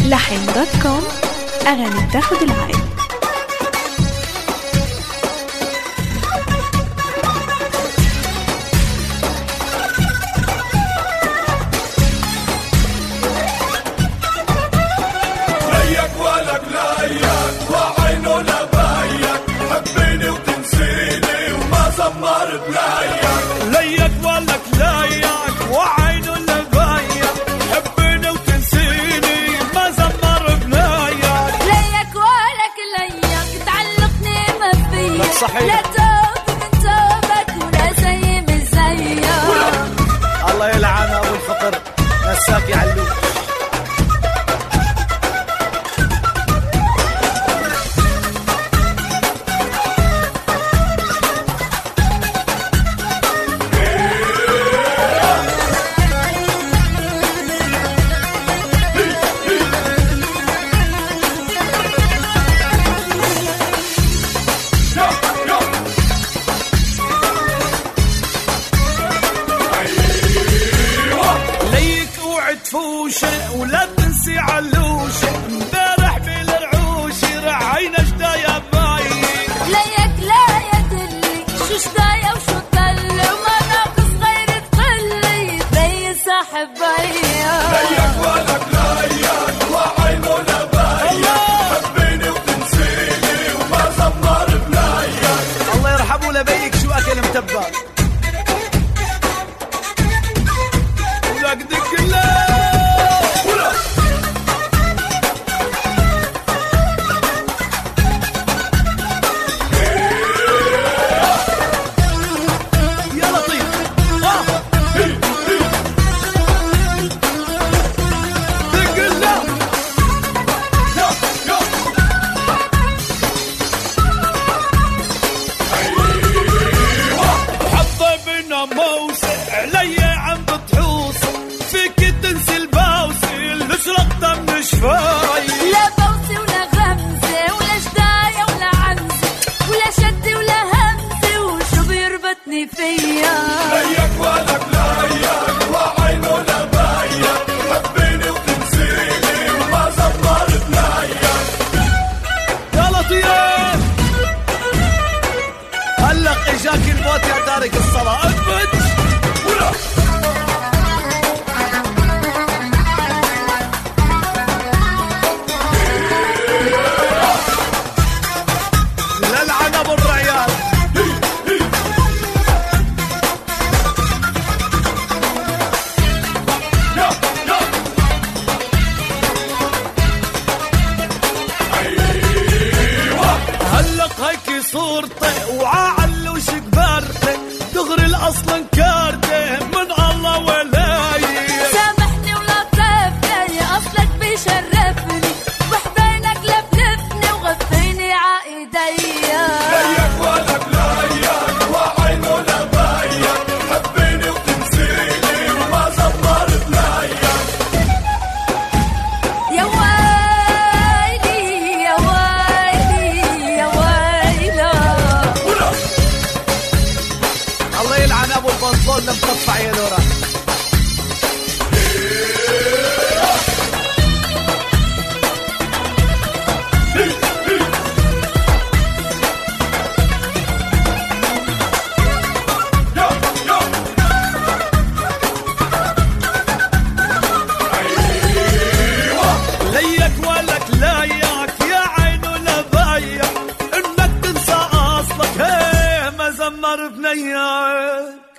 لحن.com أغاني بتاخد العين. ليك ولك ليك وعينه لبيك حبني وتنسيني ما زمر بنايك. ليك ولك ليك تعلقني ما فيك صحيح. لا توب من توبك ولا زي من زيك. الله يلعن ابو الفقر نساك يعلوك. ولا تنسي علوش امبارح بالرعوش رعينا شدايا باي. ليك لا يدلي شو شدايا وشو طلي وما ناقص غير تقلي زي صاحب بيا. ليك ولك ليك وعينه لبيك حبيني وتنسيني وما زمر بلايك. الله يرحمه لبيك شو اكل متبع ولك دق الله. علي عم بتحوص فيك تنسي البوسي اللي شرقت من شفاي. لا بوسي ولا غمزة ولا شداية ولا عنزة ولا شدي ولا همزة وشو بيربطني فيا. ليك ولك ليك وعينه لبيك حبيني وتنسيني وما زمر بلايك. يا لطيف هلق اجاك الموت يا تارك الصلاة اثبت. للعن ابو الرعيال. هلق هيك صورتي وعالوش كبرتي دغري الاصل انكرتي من الله ولاي. سامحني ولا طفني اصلك بيشرفني وحبينك لفلفني وغفيني عايديا. ليك ولك ليك وعينه لبيك حبيني وتنسيني وما زمر بلايك. يا ويلي يا ويلي يا ويلا. الله يلعن ابو البنطلون اللي مقطع يا لورا. ليك ولك ليك يا عينه لبيك انك تنسى اصلك هي ما زمر بنيك.